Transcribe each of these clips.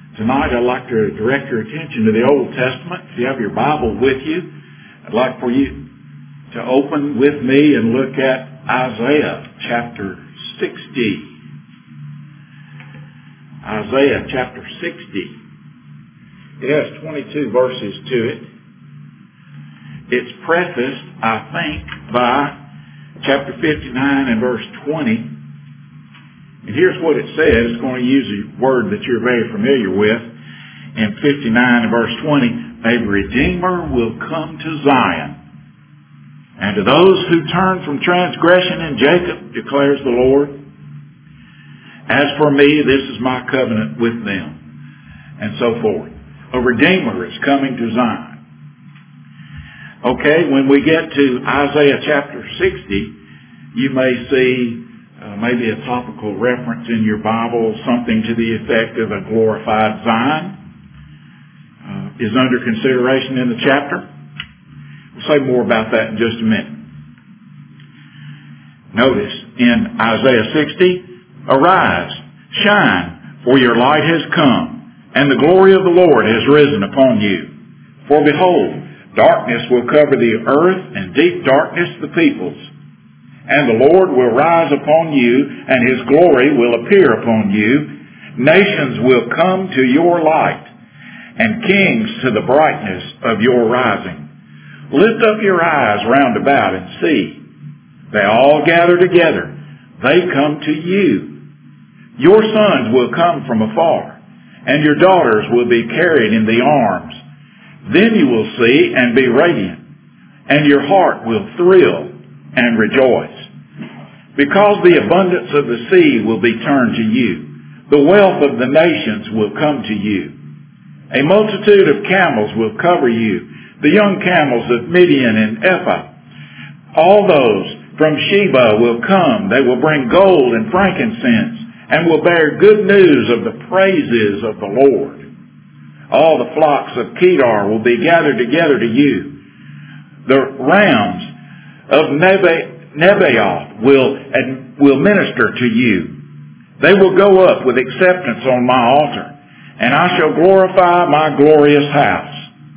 Tonight I'd like to direct your attention to the Old Testament. If you have your Bible with you, I'd like for you to open with me and look at Isaiah chapter 60. Isaiah chapter 60. It has 22 verses to it. It's prefaced, I think, by chapter 59 and verse 20. And here's what it says. It's going to use a word that you're very familiar with. In 59 and verse 20, a Redeemer will come to Zion. And to those who turn from transgression in Jacob, declares the Lord, as for me, this is my covenant with them. And so forth. A Redeemer is coming to Zion. Okay, when we get to Isaiah chapter 60, you may see maybe a topical reference in your Bible, something to the effect of a glorified Zion is under consideration in the chapter. We'll say more about that in just a minute. Notice in Isaiah 60, arise, shine, for your light has come, and the glory of the Lord has risen upon you. For behold, darkness will cover the earth, and deep darkness the peoples. And the Lord will rise upon you, and His glory will appear upon you. Nations will come to your light, and kings to the brightness of your rising. Lift up your eyes round about and see. They all gather together. They come to you. Your sons will come from afar, and your daughters will be carried in the arms. Then you will see and be radiant, and your heart will thrill and rejoice. Because the abundance of the sea will be turned to you. The wealth of the nations will come to you. A multitude of camels will cover you, the young camels of Midian and Ephah. All those from Sheba will come. They will bring gold and frankincense, and will bear good news of the praises of the Lord. All the flocks of Kedar will be gathered together to you. The rams of Nebaioth will minister to you. They will go up with acceptance on my altar, and I shall glorify my glorious house.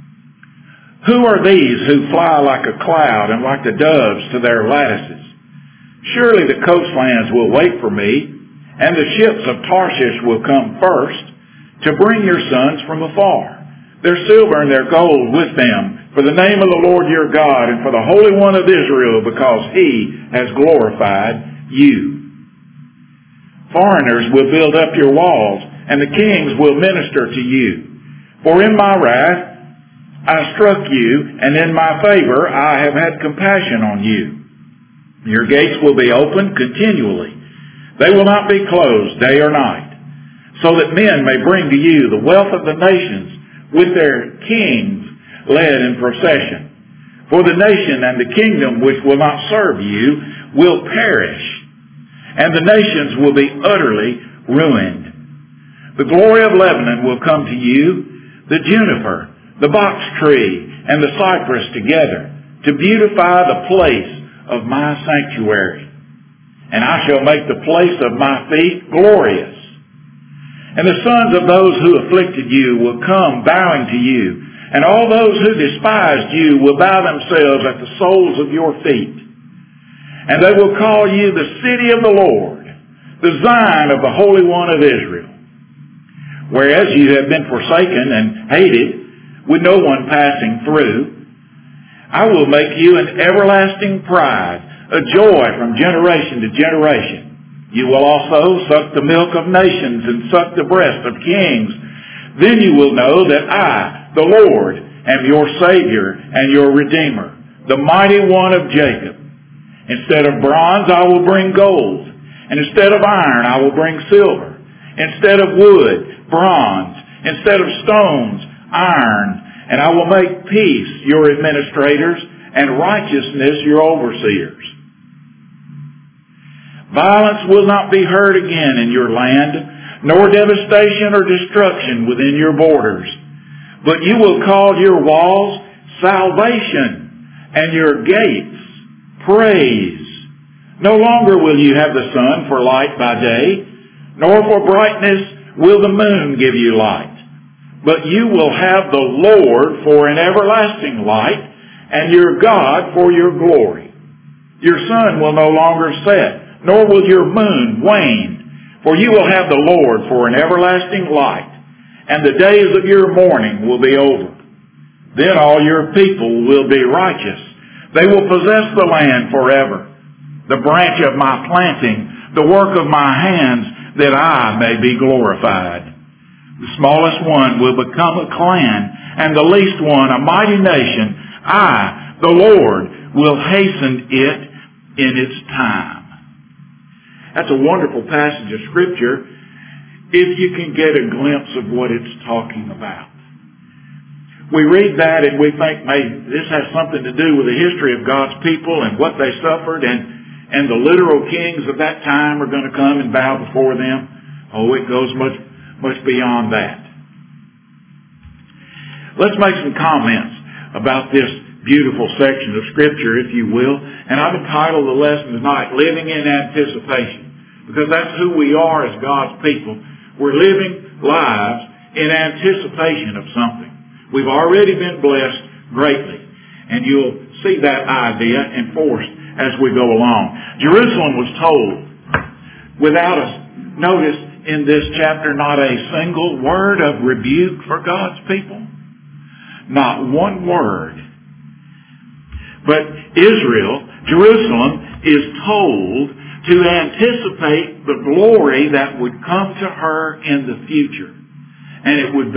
Who are these who fly like a cloud and like the doves to their lattices? Surely the coastlands will wait for me, and the ships of Tarshish will come first to bring your sons from afar, their silver and their gold with them, for the name of the Lord your God and for the Holy One of Israel, because He has glorified you. Foreigners will build up your walls, and the kings will minister to you. For in my wrath I struck you, and in my favor I have had compassion on you. Your gates will be opened continually. They will not be closed day or night, so that men may bring to you the wealth of the nations with their kings led in procession. For the nation and the kingdom which will not serve you will perish, and the nations will be utterly ruined. The glory of Lebanon will come to you, the juniper, the box tree, and the cypress together, to beautify the place of my sanctuary. And I shall make the place of my feet glorious. And the sons of those who afflicted you will come bowing to you, and all those who despised you will bow themselves at the soles of your feet. And they will call you the city of the Lord, the Zion of the Holy One of Israel. Whereas you have been forsaken and hated, with no one passing through, I will make you an everlasting pride, a joy from generation to generation. You will also suck the milk of nations and suck the breast of kings. Then you will know that I, the Lord, am your Savior and your Redeemer, the mighty one of Jacob. Instead of bronze I will bring gold, and instead of iron I will bring silver. Instead of wood, bronze. Instead of stones, iron. And I will make peace your administrators, and righteousness your overseers. Violence will not be heard again in your land, nor devastation or destruction within your borders. But you will call your walls salvation, and your gates praise. No longer will you have the sun for light by day, nor for brightness will the moon give you light. but you will have the Lord for an everlasting light, and your God for your glory. Your sun will no longer set, nor will your moon wane, for you will have the Lord for an everlasting light, and the days of your mourning will be over. Then all your people will be righteous. They will possess the land forever. The branch of my planting, the work of my hands, that I may be glorified. The smallest one will become a clan, and the least one a mighty nation. I, the Lord, will hasten it in its time. That's a wonderful passage of Scripture if you can get a glimpse of what it's talking about. We read that and we think maybe this has something to do with the history of God's people and what they suffered, and the literal kings of that time are going to come and bow before them. Oh, it goes much beyond that. Let's make some comments about this beautiful section of Scripture, if you will. And I've entitled the lesson tonight, Living in Anticipation, because that's who we are as God's people. We're living lives in anticipation of something. We've already been blessed greatly, and you'll see that idea enforced as we go along. Jerusalem was told, without a notice in this chapter, not a single word of rebuke for God's people. Not one word. But Israel, Jerusalem, is told to anticipate the glory that would come to her in the future. And it would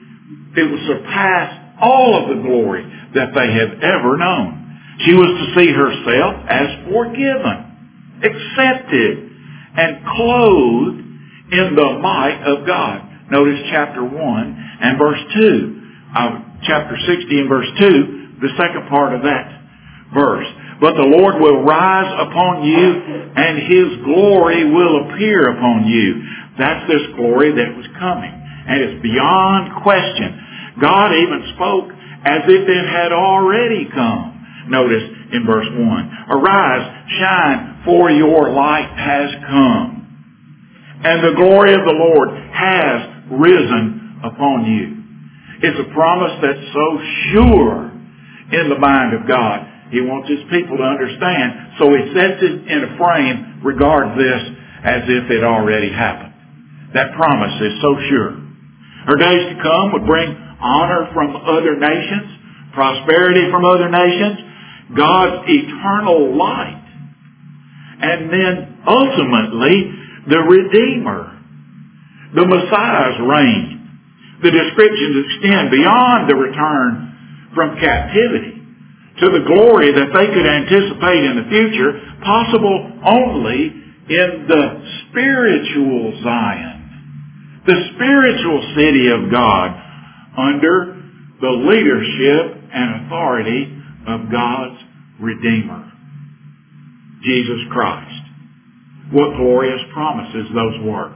surpass all of the glory that they have ever known. She was to see herself as forgiven, accepted, and clothed in the might of God. Notice chapter 1 and verse 2. Chapter 60 and verse 2, the second part of that verse. But the Lord will rise upon you, and His glory will appear upon you. That's this glory that was coming. And it's beyond question. God even spoke as if it had already come. Notice in verse 1. Arise, shine, for your light has come, and the glory of the Lord has risen upon you. It's a promise that's so sure in the mind of God. He wants His people to understand, so He sets it in a frame, regards this as if it already happened. That promise is so sure. Her days to come would bring honor from other nations, prosperity from other nations, God's eternal light, and then ultimately the Redeemer, the Messiah's reign. The descriptions extend beyond the return from captivity to the glory that they could anticipate in the future, possible only in the spiritual Zion, the spiritual city of God, under the leadership and authority of God's Redeemer, Jesus Christ. What glorious promises those were.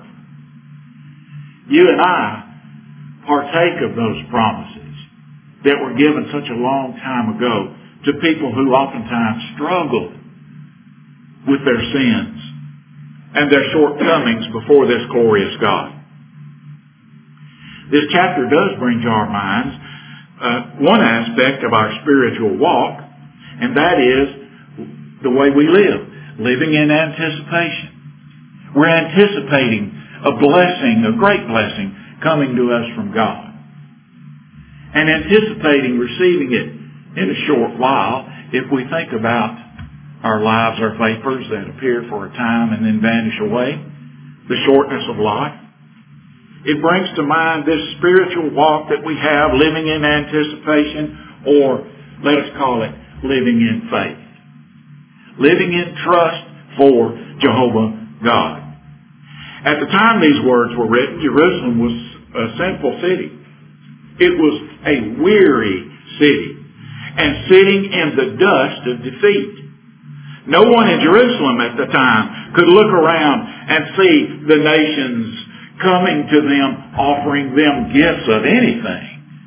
You and I partake of those promises that were given such a long time ago to people who oftentimes struggled with their sins and their shortcomings before this glorious God. This chapter does bring to our minds one aspect of our spiritual walk, and that is the way we live, living in anticipation. We're anticipating a blessing, a great blessing, coming to us from God, and anticipating receiving it in a short while. If we think about our lives are vapors that appear for a time and then vanish away, the shortness of life, it brings to mind this spiritual walk that we have, living in anticipation, or let us call it living in faith. Living in trust for Jehovah God. At the time these words were written, Jerusalem was a sinful city. It was a weary city, and sitting in the dust of defeat. No one in Jerusalem at the time could look around and see the nations coming to them, offering them gifts of anything.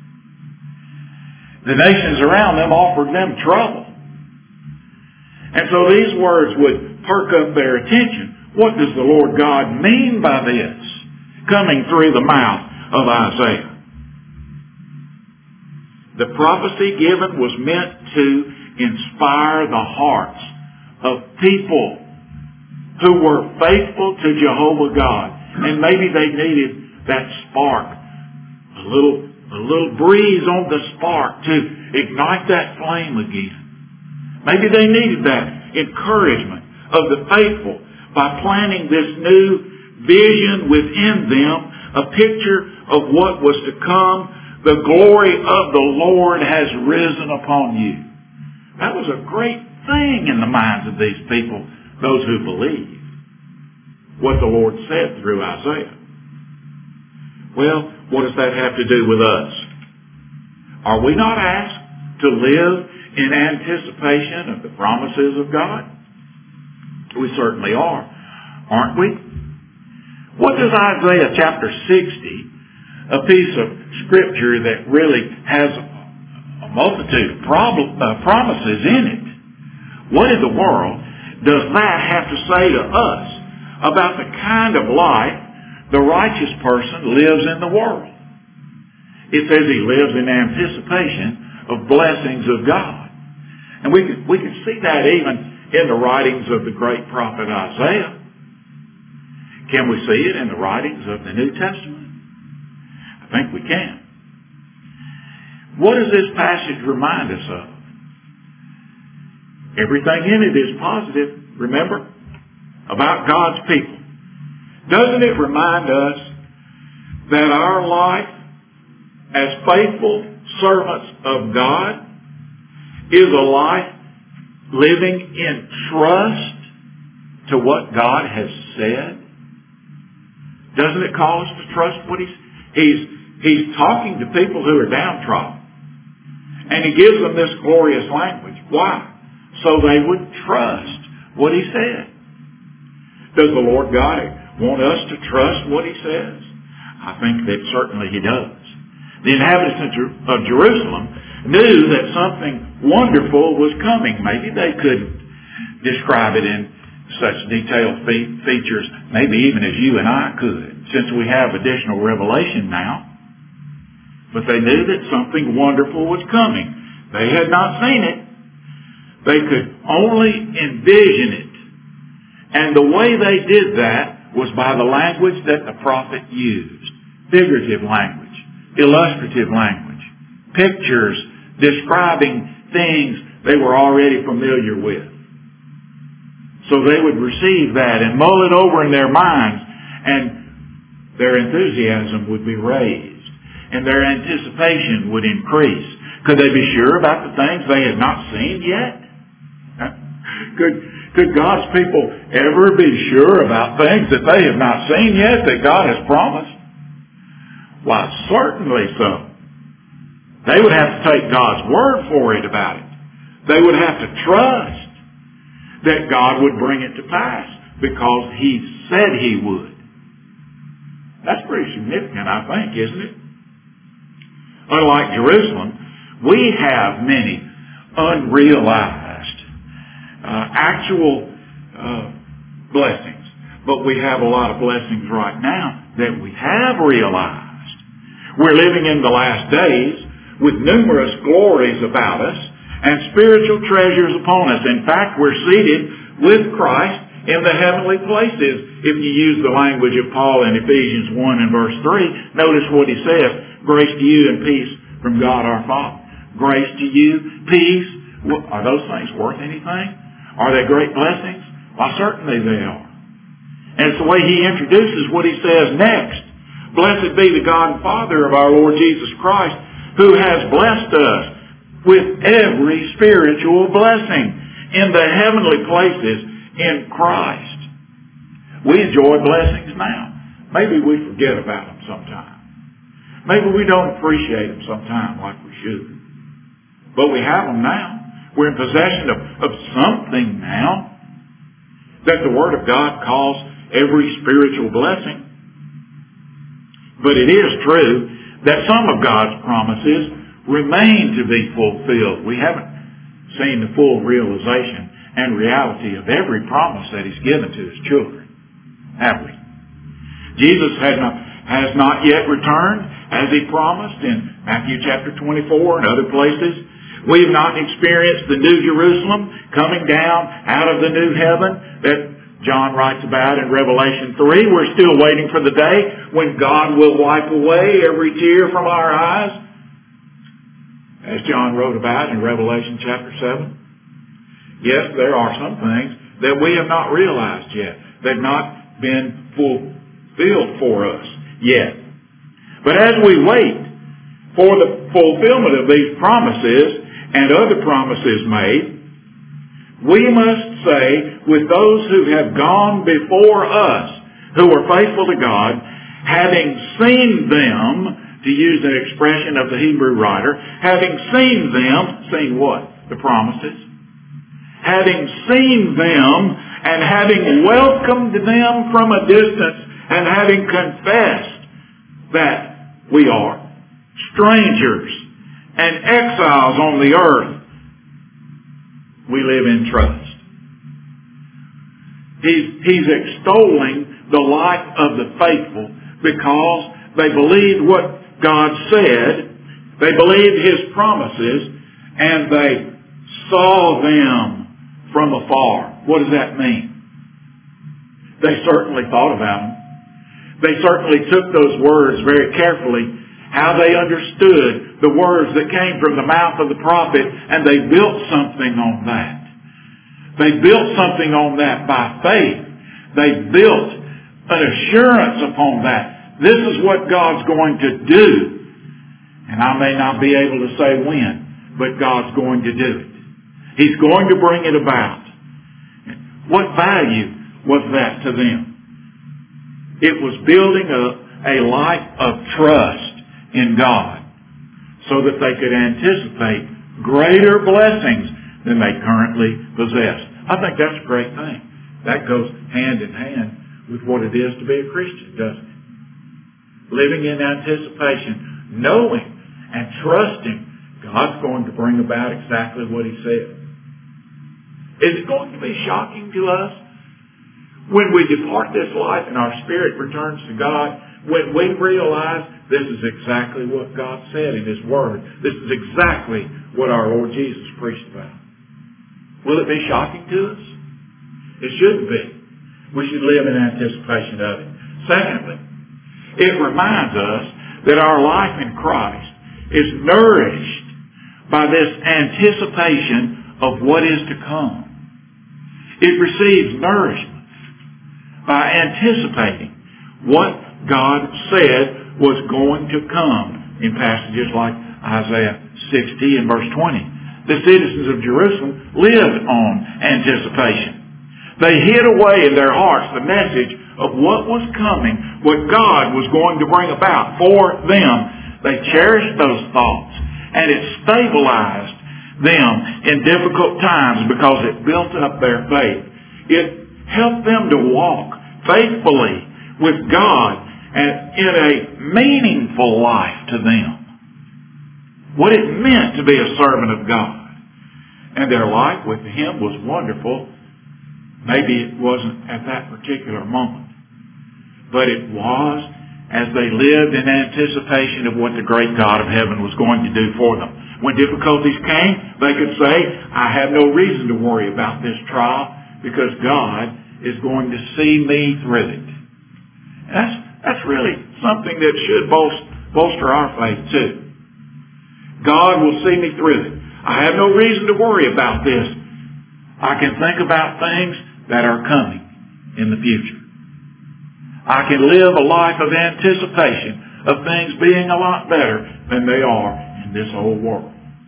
The nations around them offered them trouble. And so these words would perk up their attention. What does the Lord God mean by this, coming through the mouth of Isaiah? The prophecy given was meant to inspire the hearts of people who were faithful to Jehovah God. And maybe they needed that spark, a little breeze on the spark to ignite that flame again. Maybe they needed that encouragement of the faithful by planting this new vision within them, a picture of what was to come. The glory of the Lord has risen upon you. That was a great thing in the minds of these people, those who believe what the Lord said through Isaiah. Well, what does that have to do with us? Are we not asked to live in anticipation of the promises of God? We certainly are, aren't we? What does Isaiah chapter 60, a piece of scripture that really has a multitude of promises in it, what in the world does that have to say to us about the kind of life the righteous person lives in the world? It says he lives in anticipation of blessings of God. And we can see that even in the writings of the great prophet Isaiah. Can we see it in the writings of the New Testament? I think we can. What does this passage remind us of? Everything in it is positive, remember, about God's people. Doesn't it remind us that our life as faithful servants of God is a life living in trust to what God has said? Doesn't it call us to trust what He's talking to people who are downtrodden. And He gives them this glorious language. Why? So they would trust what He said. Does the Lord God want us to trust what He says? I think that certainly He does. The inhabitants of Jerusalem knew that something wonderful was coming. Maybe they couldn't describe it in such detailed features, maybe even as you and I could, since we have additional revelation now. But they knew that something wonderful was coming. They had not seen it. They could only envision it. And the way they did that was by the language that the prophet used. Figurative language, illustrative language, pictures describing things they were already familiar with. So they would receive that and mull it over in their minds, and their enthusiasm would be raised, and their anticipation would increase. Could they be sure about the things they had not seen yet? Could God's people ever be sure about things that they have not seen yet that God has promised? Why, certainly so. They would have to take God's word for it about it. They would have to trust that God would bring it to pass because He said He would. That's pretty significant, I think, isn't it? Unlike Jerusalem, we have many unrealized actual blessings. But we have a lot of blessings right now that we have realized. We're living in the last days with numerous glories about us and spiritual treasures upon us. In fact, we're seated with Christ in the heavenly places. If you use the language of Paul in Ephesians 1 and verse 3, notice what he says. Grace to you and peace from God our Father. Grace to you, peace. Are those things worth anything? Are they great blessings? Why, certainly they are. And it's the way he introduces what he says next. Blessed be the God and Father of our Lord Jesus Christ, who has blessed us with every spiritual blessing in the heavenly places in Christ. We enjoy blessings now. Maybe we forget about them sometime. Maybe we don't appreciate them sometime like we should. But we have them now. We're in possession of something now that the Word of God calls every spiritual blessing. But it is true that some of God's promises remain to be fulfilled. We haven't seen the full realization and reality of every promise that He's given to His children, have we? Jesus has not yet returned, as He promised in Matthew chapter 24 and other places. We have not experienced the New Jerusalem coming down out of the new heaven that John writes about in Revelation 3. We're still waiting for the day when God will wipe away every tear from our eyes, as John wrote about in Revelation chapter 7. Yes, there are some things that we have not realized yet. They've not been fulfilled for us yet. But as we wait for the fulfillment of these promises and other promises made, we must say with those who have gone before us, who are faithful to God, having seen them, to use an expression of the Hebrew writer, having seen them, seen what? The promises. Having seen them and having welcomed them from a distance and having confessed that we are strangers and exiles on the earth, we live in trust. He's extolling the life of the faithful because they believed what God said, they believed His promises, and they saw them from afar. What does that mean? They certainly thought about them. They certainly took those words very carefully, how they understood the words that came from the mouth of the prophet, and they built something on that. They built something on that by faith. They built an assurance upon that. This is what God's going to do. And I may not be able to say when, but God's going to do it. He's going to bring it about. What value was that to them? It was building a life of trust in God so that they could anticipate greater blessings than they currently possess. I think that's a great thing. That goes hand in hand with what it is to be a Christian, doesn't it? Living in anticipation, knowing and trusting God's going to bring about exactly what He said. Is it going to be shocking to us when we depart this life and our spirit returns to God, when we realize this is exactly what God said in His Word? This is exactly what our Lord Jesus preached about. Will it be shocking to us? It shouldn't be. We should live in anticipation of it. Secondly, it reminds us that our life in Christ is nourished by this anticipation of what is to come. It receives nourishment by anticipating what God said was going to come in passages like Isaiah 60 and verse 20. The citizens of Jerusalem lived on anticipation. They hid away in their hearts the message of what was coming, what God was going to bring about for them. They cherished those thoughts, and it stabilized them in difficult times because it built up their faith. It helped them to walk faithfully with God and in a meaningful life to them. What it meant to be a servant of God. And their life with Him was wonderful. Maybe it wasn't at that particular moment, but it was as they lived in anticipation of what the great God of heaven was going to do for them. When difficulties came, they could say, I have no reason to worry about this trial because God is going to see me through it. That's really something that should bolster our faith too. God will see me through it. I have no reason to worry about this. I can think about things that are coming in the future. I can live a life of anticipation of things being a lot better than they are in this old world.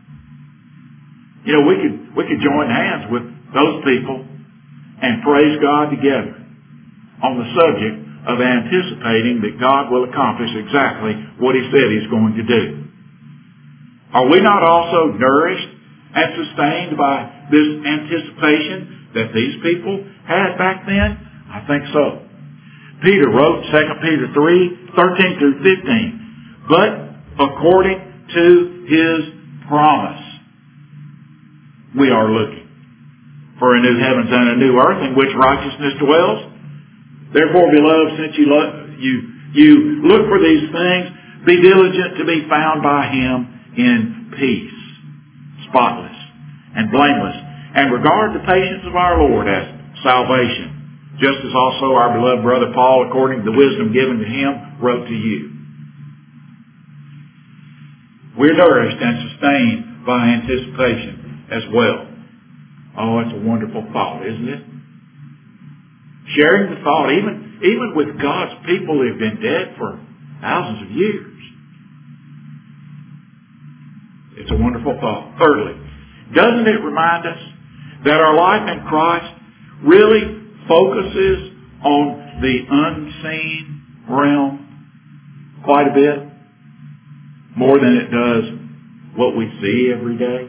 You know, we could join hands with those people and praise God together on the subject of anticipating that God will accomplish exactly what He said He's going to do. Are we not also nourished and sustained by this anticipation that these people had back then? I think so. Peter wrote 2 Peter 3:13 through 15. But according to His promise, we are looking for a new heavens and a new earth in which righteousness dwells. Therefore, beloved, since you you look for these things, be diligent to be found by Him in peace, spotless and blameless, and regard the patience of our Lord as salvation, just as also our beloved brother Paul, according to the wisdom given to him, wrote to you. We're nourished and sustained by anticipation as well. Oh, it's a wonderful thought, isn't it? Sharing the thought, even with God's people who have been dead for thousands of years. It's a wonderful thought. Thirdly, doesn't it remind us that our life in Christ really focuses on the unseen realm quite a bit? More than it does what we see every day?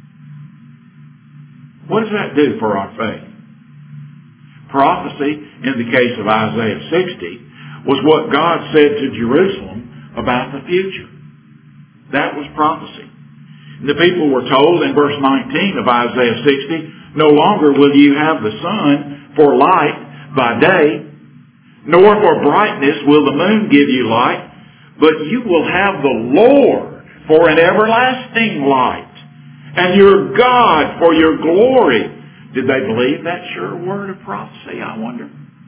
What does that do for our faith? Prophecy, in the case of Isaiah 60, was what God said to Jerusalem about the future. That was prophecy. The people were told in verse 19 of Isaiah 60, no longer will you have the sun for light by day, nor for brightness will the moon give you light, but you will have the Lord for an everlasting light, and your God for your glory. Did they believe that sure word of prophecy, I wonder?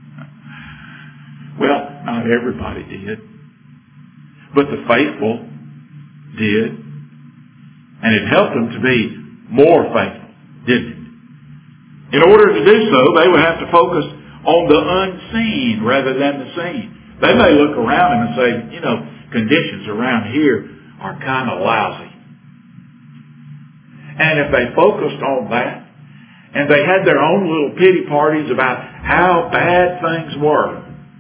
Well, not everybody did. But the faithful did. And it helped them to be more faithful, didn't it? In order to do so, they would have to focus on the unseen rather than the seen. They may look around them and say, conditions around here are kind of lousy. And if they focused on that, and they had their own little pity parties about how bad things were,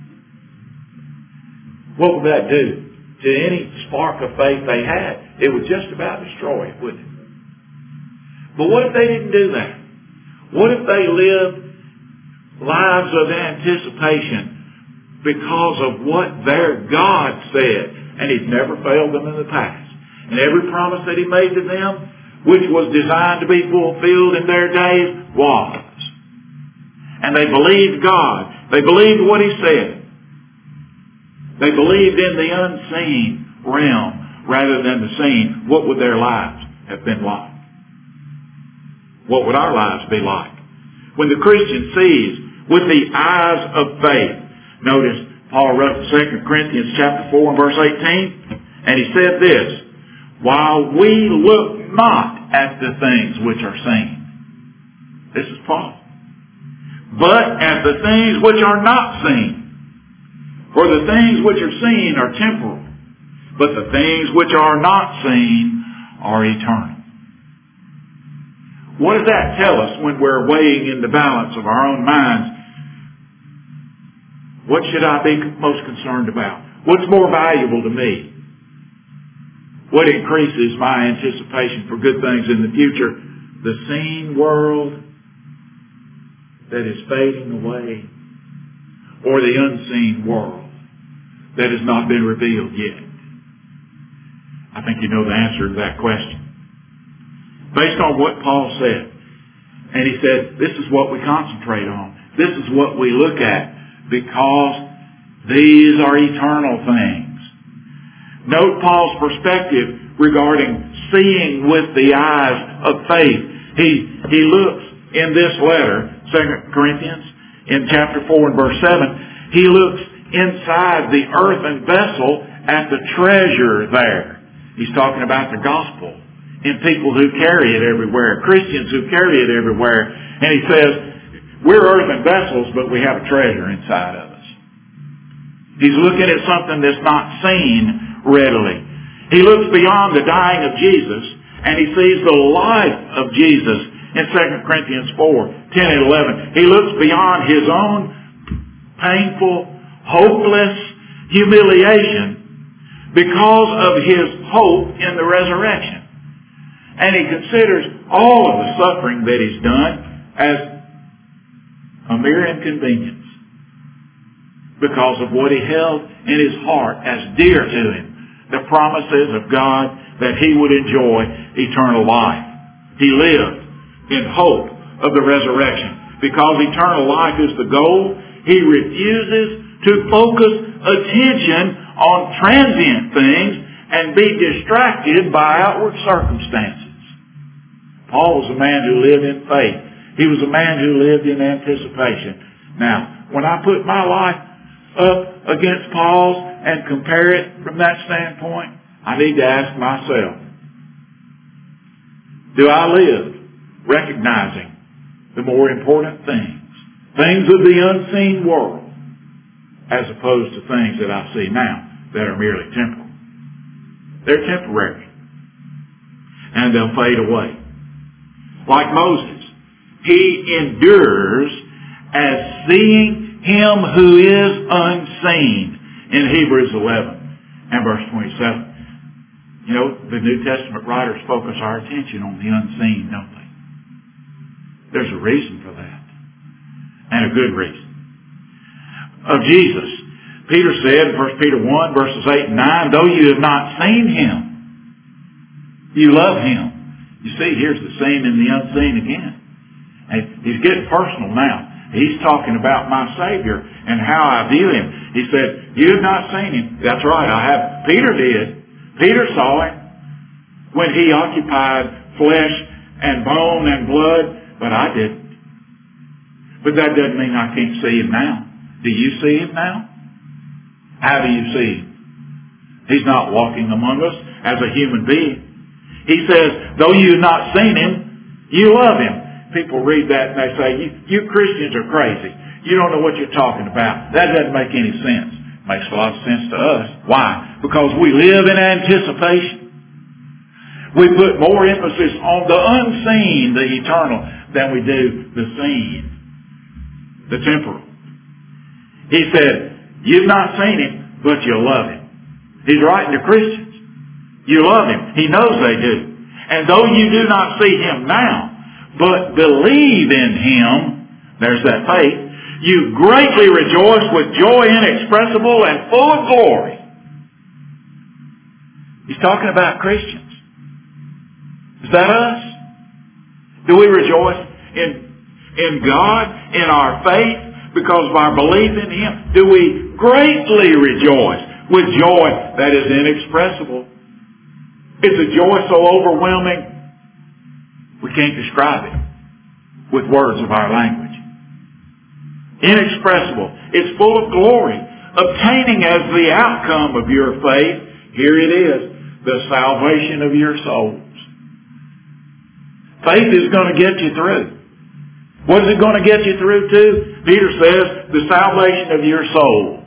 what would that do to any spark of faith they had? It would just about destroy it, wouldn't it? But what if they didn't do that? What if they lived lives of anticipation because of what their God said? And He's never failed them in the past. And every promise that He made to them, which was designed to be fulfilled in their days, was. And they believed God. They believed what He said. They believed in the unseen realm rather than the seen. What would their lives have been like? What would our lives be like? When the Christian sees with the eyes of faith. Notice Paul wrote in 2 Corinthians chapter 4 and verse 18, and he said this, while we look not at the things which are seen. This is Paul. But at the things which are not seen. For the things which are seen are temporal, but the things which are not seen are eternal. What does that tell us when we're weighing in the balance of our own minds? What should I be most concerned about? What's more valuable to me? What increases my anticipation for good things in the future? The seen world that is fading away, or the unseen world that has not been revealed yet? I think you know the answer to that question. Based on what Paul said. And he said, this is what we concentrate on. This is what we look at, because these are eternal things. Note Paul's perspective regarding seeing with the eyes of faith. He looks in this letter, 2 Corinthians, in chapter 4 and verse 7, he looks inside the earthen vessel at the treasure there. He's talking about the gospel in people who carry it everywhere, Christians who carry it everywhere. And he says, we're earthen vessels, but we have a treasure inside of us. He's looking at something that's not seen readily. He looks beyond the dying of Jesus, and he sees the life of Jesus in 2 Corinthians 4, 10 and 11. He looks beyond his own painful, hopeless humiliation because of his hope in the resurrection. And he considers all of the suffering that he's done as a mere inconvenience because of what he held in his heart as dear to him, the promises of God that he would enjoy eternal life. He lived in hope of the resurrection. Because eternal life is the goal, he refuses to focus attention on transient things and be distracted by outward circumstances. Paul was a man who lived in faith. He was a man who lived in anticipation. Now, when I put my life up against Paul's and compare it from that standpoint, I need to ask myself, do I live recognizing the more important things of the unseen world, as opposed to things that I see now that are merely temporal? They're temporary. And they'll fade away. Like Moses, he endures as seeing him who is unseen in Hebrews 11 and verse 27. You know, the New Testament writers focus our attention on the unseen, don't they? There's a reason for that. And a good reason. Of Jesus, Peter said in 1 Peter 1 verses 8 and 9, though you have not seen him, you love him. You see, here's the seen and the unseen again. And he's getting personal now. He's talking about my Savior and how I view him. He said, you have not seen him. That's right, I have. Peter did. Peter saw him when he occupied flesh and bone and blood, but I didn't. But that doesn't mean I can't see him now. Do you see him now? How do you see him? He's not walking among us as a human being. He says, though you have not seen him, you love him. People read that and they say, you Christians are crazy. You don't know what you're talking about. That doesn't make any sense. It makes a lot of sense to us. Why? Because we live in anticipation. We put more emphasis on the unseen, the eternal, than we do the seen, the temporal. He said, you've not seen him, but you love him. He's writing to Christians. You love him. He knows they do. And though you do not see him now, but believe in him, there's that faith, you greatly rejoice with joy inexpressible and full of glory. He's talking about Christians. Is that us? Do we rejoice in God, in our faith, because of our belief in him? Do we greatly rejoice with joy that is inexpressible? It's a joy so overwhelming we can't describe it with words of our language. Inexpressible. It's full of glory. Obtaining as the outcome of your faith, here it is, the salvation of your souls. Faith is going to get you through. What is it going to get you through to? Peter says, the salvation of your souls.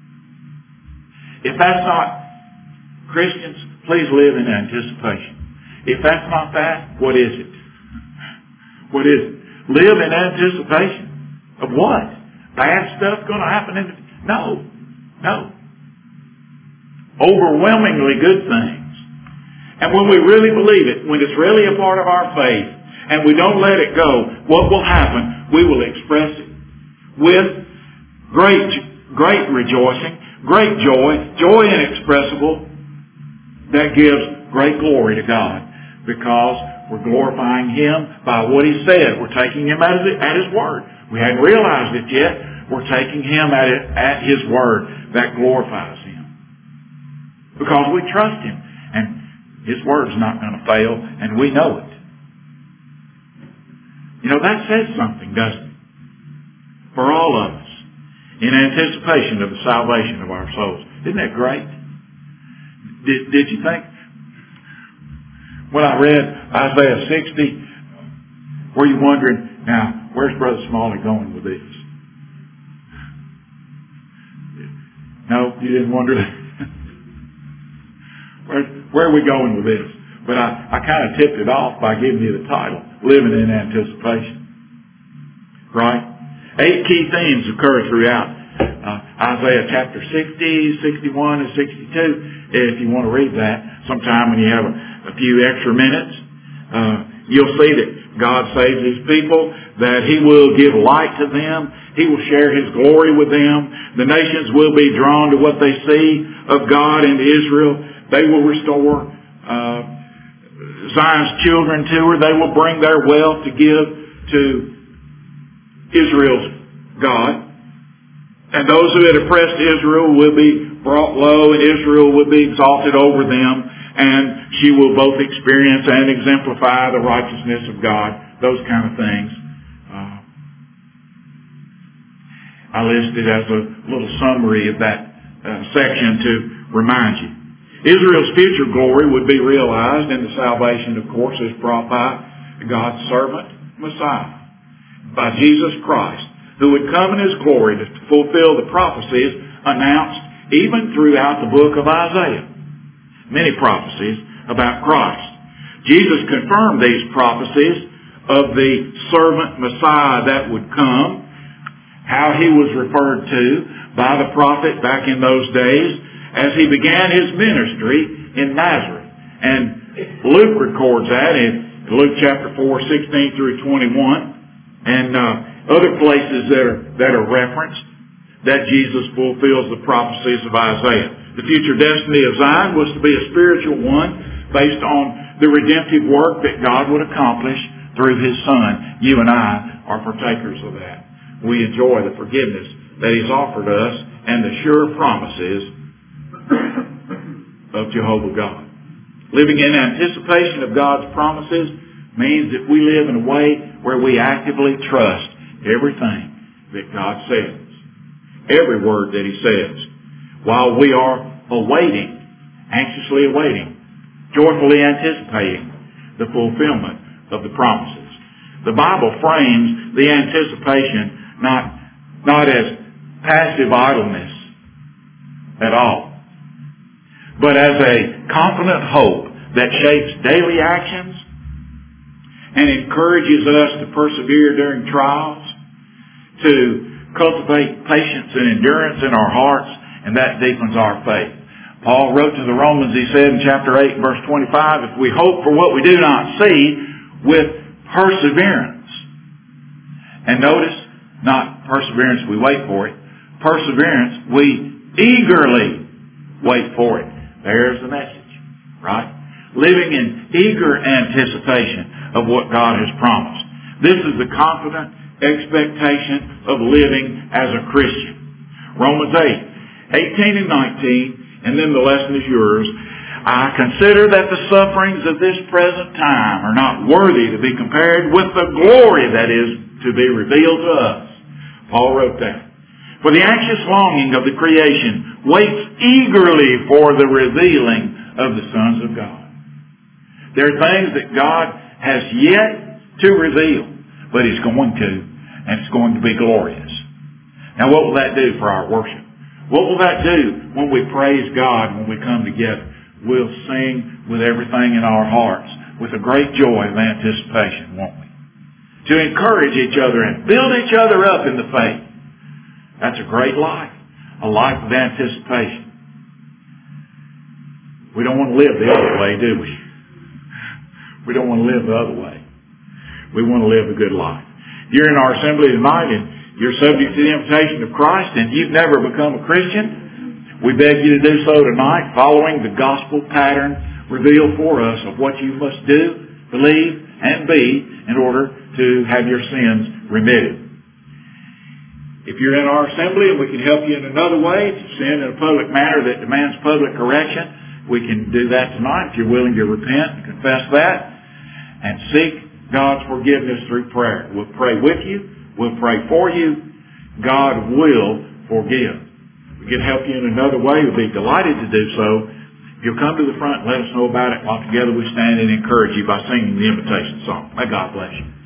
If that's not Christians, please live in anticipation. If that's not that, what is it? What is it? Live in anticipation of what? Bad stuff going to happen in the... No. Overwhelmingly good things. And when we really believe it, when it's really a part of our faith, and we don't let it go, what will happen? We will express it with great rejoicing, great joy inexpressible, that gives great glory to God, because we're glorifying him by what he said. We're taking him at his word. We hadn't realized it yet. We're taking him at his word. That glorifies him, because we trust him, and his word's not going to fail, and we know it. You know, that says something, doesn't it? For all of us, in anticipation of the salvation of our souls. Isn't that great? Did you think, when I read Isaiah 60, were you wondering, now, where's Brother Smalley going with this? No, you didn't wonder that? Where are we going with this? But I kind of tipped it off by giving you the title, Living in Anticipation. Right? 8 key themes occur throughout Isaiah chapter 60, 61, and 62. If you want to read that sometime when you have a few extra minutes, you'll see that God saves his people, that he will give light to them, he will share his glory with them, the nations will be drawn to what they see of God and Israel. They will restore Zion's children to her. They will bring their wealth to give to Israel's God. And those who had oppressed Israel will be brought low, and Israel will be exalted over them, and she will both experience and exemplify the righteousness of God, those kind of things. I listed as a little summary of that section to remind you. Israel's future glory would be realized in the salvation, of course, as brought by God's servant, Messiah, by Jesus Christ, who would come in His glory to fulfill the prophecies announced even throughout the book of Isaiah. Many prophecies about Christ. Jesus confirmed these prophecies of the servant Messiah that would come, how He was referred to by the prophet back in those days as He began His ministry in Nazareth. And Luke records that in Luke chapter 4, 16 through 21, and other places that are referenced that Jesus fulfills the prophecies of Isaiah. The future destiny of Zion was to be a spiritual one based on the redemptive work that God would accomplish through His Son. You and I are partakers of that. We enjoy the forgiveness that He's offered us and the sure promises of Jehovah God. Living in anticipation of God's promises means that we live in a way where we actively trust everything that God says. Every word that He says. While we are anxiously awaiting, joyfully anticipating the fulfillment of the promises. The Bible frames the anticipation not as passive idleness at all, but as a confident hope that shapes daily actions and encourages us to persevere during trials, to cultivate patience and endurance in our hearts, and that deepens our faith. Paul wrote to the Romans, he said in chapter 8, verse 25, if we hope for what we do not see with perseverance. And notice, not perseverance we wait for it. Perseverance we eagerly wait for it. There's the message, right? Living in eager anticipation of what God has promised. This is the confident expectation of living as a Christian. Romans 8, 18 and 19, and then the lesson is yours. I consider that the sufferings of this present time are not worthy to be compared with the glory that is to be revealed to us. Paul wrote that. For the anxious longing of the creation waits eagerly for the revealing of the sons of God. There are things that God has yet to reveal, but He's going to, and it's going to be glorious. Now what will that do for our worship? What will that do when we praise God, when we come together? We'll sing with everything in our hearts, with a great joy of anticipation, won't we? To encourage each other and build each other up in the faith. That's a great life. A life of anticipation. We don't want to live the other way, do we? We don't want to live the other way. We want to live a good life. You're in our assembly tonight and you're subject to the invitation of Christ and you've never become a Christian. We beg you to do so tonight, following the gospel pattern revealed for us of what you must do, believe, and be in order to have your sins remitted. If you're in our assembly and we can help you in another way, to sin in a public manner that demands public correction, we can do that tonight if you're willing to repent and confess that and seek God's forgiveness through prayer. We'll pray with you. We'll pray for you. God will forgive. If we can help you in another way, we'll be delighted to do so. If you'll come to the front and let us know about it while together we stand and encourage you by singing the invitation song. May God bless you.